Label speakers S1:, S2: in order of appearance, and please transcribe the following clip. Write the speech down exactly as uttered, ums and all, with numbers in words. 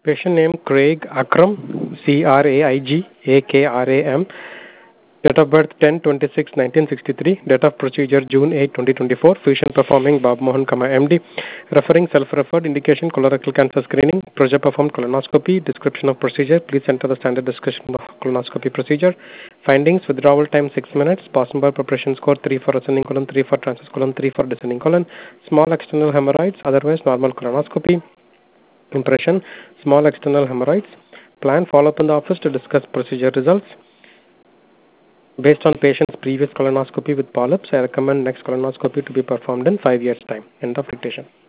S1: Patient name Craig Akram, C R A I G A K R A M. Date of birth ten twenty-six nineteen sixty-three. Date of procedure June eighth twenty twenty-four. Physician performing Bob Mohan, M D. Referring self-referred indication colorectal cancer screening. Project performed colonoscopy. Description of procedure. Please enter the standard description of colonoscopy procedure. Findings: withdrawal time six minutes. Possible preparation score three for ascending colon, three for transverse colon, three for descending colon. Small external hemorrhoids. Otherwise normal colonoscopy. Impression: small external hemorrhoids. Plan follow-up in the office to discuss procedure results. Based on patient's previous colonoscopy with polyps, I recommend next colonoscopy to be performed in five years' time. End of dictation.